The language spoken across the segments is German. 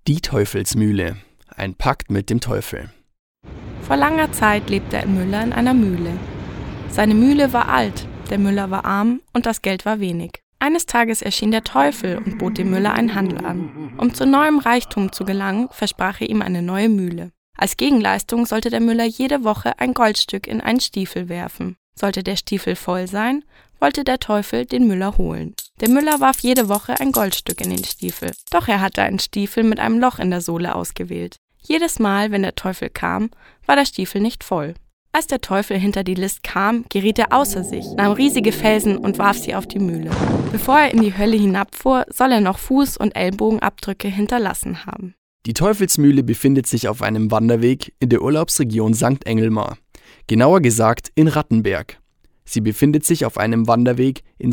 Die Teufelsmühle. Ein Pakt mit dem Teufel. Vor langer Zeit lebte ein Müller in einer Mühle. Seine Mühle war alt, der Müller war arm und das Geld war wenig. Eines Tages erschien der Teufel und bot dem Müller einen Handel an. Um zu neuem Reichtum zu gelangen, versprach er ihm eine neue Mühle. Als Gegenleistung sollte der Müller jede Woche ein Goldstück in einen Stiefel werfen. Sollte der Stiefel voll sein, wollte der Teufel den Müller holen. Der Müller warf jede Woche ein Goldstück in den Stiefel. Doch er hatte einen Stiefel mit einem Loch in der Sohle ausgewählt. Jedes Mal, wenn der Teufel kam, war der Stiefel nicht voll. Als der Teufel hinter die List kam, geriet er außer sich, nahm riesige Felsen und warf sie auf die Mühle. Bevor er in die Hölle hinabfuhr, soll er noch Fuß- und Ellbogenabdrücke hinterlassen haben. Die Teufelsmühle befindet sich auf einem Wanderweg in der Urlaubsregion St. Engelmar. Genauer gesagt in Rattenberg. Sie befindet sich auf einem Wanderweg in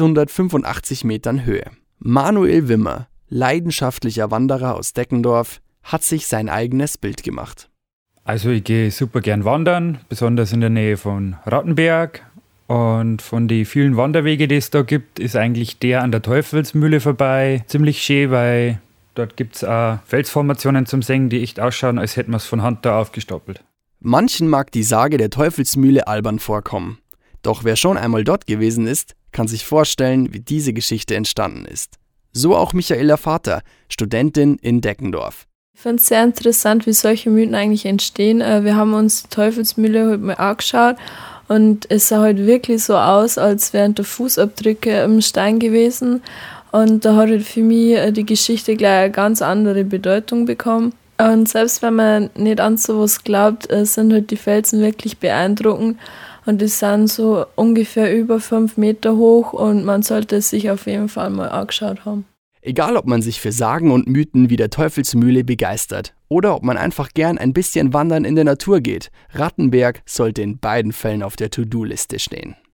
685 Metern Höhe. Manuel Wimmer, leidenschaftlicher Wanderer aus Deckendorf, hat sich sein eigenes Bild gemacht. Also ich gehe super gern wandern, besonders in der Nähe von Rattenberg. Und von den vielen Wanderwege, die es da gibt, ist eigentlich der an der Teufelsmühle vorbei ziemlich schön, weil dort gibt es auch Felsformationen zum Sehen, die echt ausschauen, als hätten wir es von Hand da aufgestapelt. Manchen mag die Sage der Teufelsmühle albern vorkommen. Doch wer schon einmal dort gewesen ist, kann sich vorstellen, wie diese Geschichte entstanden ist. So auch Michaela Vater, Studentin in Deckendorf. Ich finde es sehr interessant, wie solche Mythen eigentlich entstehen. Wir haben uns die Teufelsmühle heute mal angeschaut und es sah halt wirklich so aus, als wären da Fußabdrücke im Stein gewesen. Und da hat halt für mich die Geschichte gleich eine ganz andere Bedeutung bekommen. Und selbst wenn man nicht an sowas glaubt, sind halt die Felsen wirklich beeindruckend. Und die sind so ungefähr über 5 Meter hoch und man sollte es sich auf jeden Fall mal angeschaut haben. Egal, ob man sich für Sagen und Mythen wie der Teufelsmühle begeistert oder ob man einfach gern ein bisschen wandern in der Natur geht, Rattenberg sollte in beiden Fällen auf der To-Do-Liste stehen.